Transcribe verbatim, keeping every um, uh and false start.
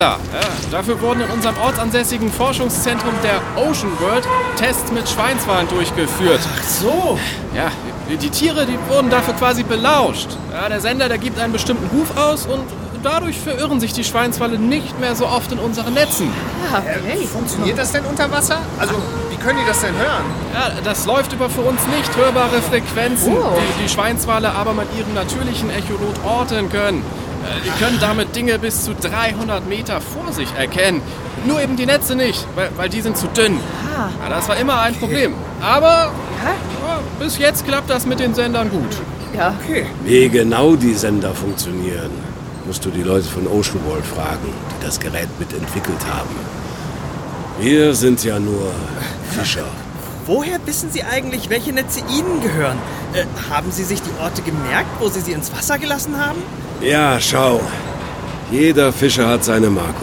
Ja, ja, dafür wurden in unserem ortsansässigen Forschungszentrum der Ocean World Tests mit Schweinswalen durchgeführt. Ach so. Ja, die, die Tiere, die wurden dafür quasi belauscht. Ja, der Sender, der gibt einen bestimmten Ruf aus und dadurch verirren sich die Schweinswale nicht mehr so oft in unseren Netzen. Ah, okay. Äh, funktioniert das denn unter Wasser? Also, wie können die das denn hören? Ja, das läuft über für uns nicht hörbare Frequenzen, Oh. die die Schweinswale aber mit ihrem natürlichen Echolot orten können. Äh, Die können damit Dinge bis zu dreihundert Meter vor sich erkennen. Nur eben die Netze nicht, weil, weil die sind zu dünn. Ah. Ja, das war immer ein Problem. Aber ja, bis jetzt klappt das mit den Sendern gut. Ja. Okay. Wie genau die Sender funktionieren, musst du die Leute von Ocean World fragen, die das Gerät mitentwickelt haben. Wir sind ja nur Fischer. Woher wissen Sie eigentlich, welche Netze Ihnen gehören? Äh, haben Sie sich die Orte gemerkt, wo Sie sie ins Wasser gelassen haben? Ja, schau. Jeder Fischer hat seine Marke.